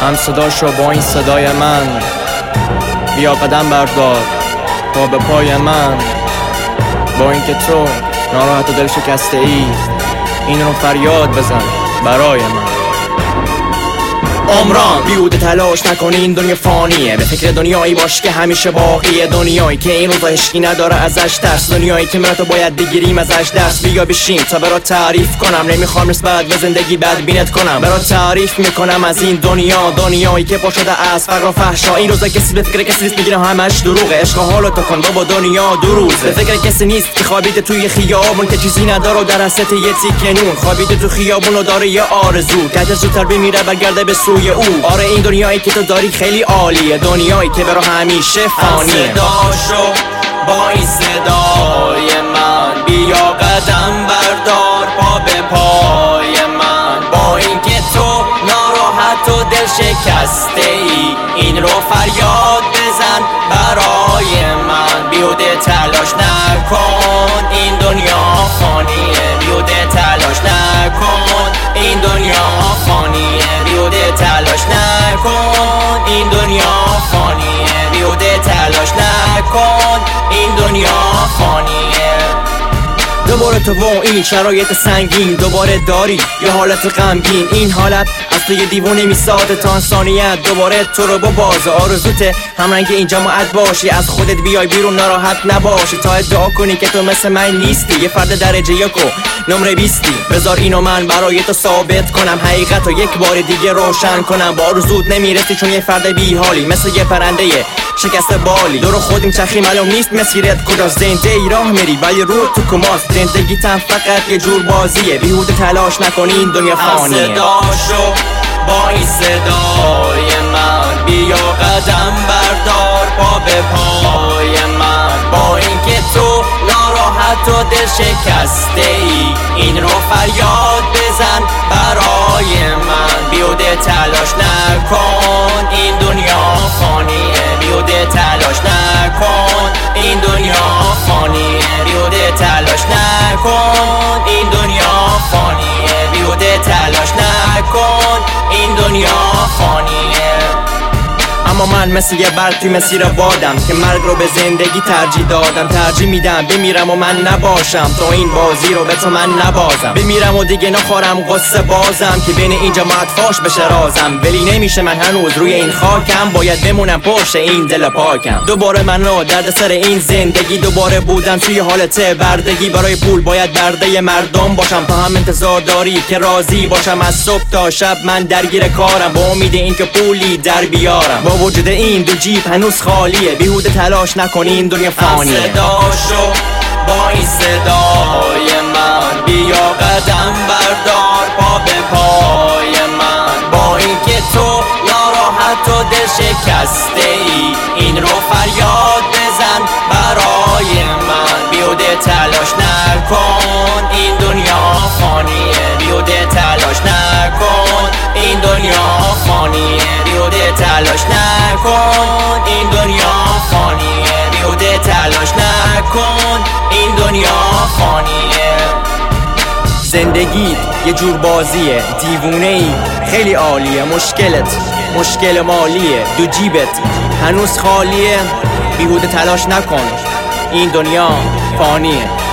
هم صدا شو با این صدای من، بیا قدم بردار پا به پای من. با اینکه تو ناراحت و دل شکسته ای، این رو فریاد بزن برای من. عمران بیهوده تلاش نکنی، این دنیا فانیه. به فکر دنیایی باش که همیشه باقیه، دنیایی که این روزا هیچکی نداره ازش ترس، دنیایی که مرا تو باید بگیریم ازش درس. بیا بشین تا برات تعریف کنم، نمیخوام نسبت به زندگی بدبینت کنم. برات تعریف میکنم از این دنیا، دنیایی که پر شده از فقر و فحشا. این روزا کسی به فکر کسی نیست، میگیره همش دروغه. عشق حالو تو کن با دنیا دو روزه. به فکر کسی نیست که خوابیده توی خیابون، که چیزی نداره و در حسرت یه تیکه نون. خوابیده تو خیابون و داره یه آرزو، که زودتر بمیره برگرده به سوی او. آره این دنیایی که تو داری خیلی عالیه، دنیایی که برا همیشه فانیه. صداشو با این صدای من، بیا قدم بردار پا به پای من. با اینکه تو ناراحت و دل شکسته ای، این رو فریاد بزن برای من. بیهوده تلاش نکن، این دنیا فانیه. بیهوده تلاش نکن، این دنیا فانیه. بیهوده تلاش نکن، این دنیا فانیه. بیهوده تلاش نکن، این دنیا فانیه. دوباره تو و این شرایط سنگین، دوباره داری یه حالت غمگین. این حالت از تو یه دیوونه میساده تا ثانیت دوباره تو رو با باز آرزوته همرنگ این جماعت باشی. از خودت بیای بیرون، ناراحت نباشی، تا ادعا کنی که تو مثل من نیستی. یه فرد درجه یک و نمره 20. بذار اینو من برای تو ثابت کنم، حقیقت رو یک بار دیگه روشن کنم. با آرزوت نمیرسی چون یه فرد بیحالی، مثل یه پرنده شکست بالی. دور خودیم چرخی معلوم نیست مسیرت کجا، زنده ای راه میری ولی رو تو کماست. زندگیتم فقط یه جور بازیه، بیهوده تلاش نکنی این دنیا فانیه. صداشو با این صدای من، بیا قدم بردار پا به پای من. با اینکه تو ناراحت و دل شکسته ای، این رو فریاد بزن برای من. بیهوده تلاش نکن، این دنیا فانیه. بیهوده تلاش نکن، این دنیا فانیه. بیهوده تلاش نکن، این دنیا فانیه. بیهوده تلاش نکن، این دنیا فانیه. اما من مثل یه برق توی مسیر بادم، که مرگ رو به زندگی ترجیح دادم. ترجیح میدم بمیرم و من نباشم، تا این بازی رو به تو من نبازم. بمیرم و دیگه نخورم قصه بازم، که بین این جماعت فاش بشه رازم. ولی نمیشه، من هنوز روی این خاکم، باید بمونم پشت این دل پاکم. دوباره منو درد سر این زندگی، دوباره بودم توی حالت بردگی. برای پول باید برده مردم باشم، تا هم انتظار داری که راضی باشم. از صبح تا شب من درگیر کارم، با امید این که پولی در بیارم. با وجود این دو جیب هنوز خالیه، بیهوده تلاش نکنی این دنیا فانیه. صداشو با این صدای من، بیا قدم بردار پا به پای من. با اینکه تو ناراحت و دل شکسته ای، این رو فریاد بزن برای من. بیهوده تلاش نکن، این دنیا فانیه. بیهوده تلاش نکن، این دنیا فانیه. بیهوده تلاش نکن، این دنیا فانیه. بیهوده تلاش نکن، این دنیا فانیه. زندگی یه جور بازیه، دیوونه ای خیلی عالیه. مشکلت مشکل مالیه، دو جیبت هنوز خالیه. بیهوده تلاش نکن، این دنیا فانیه.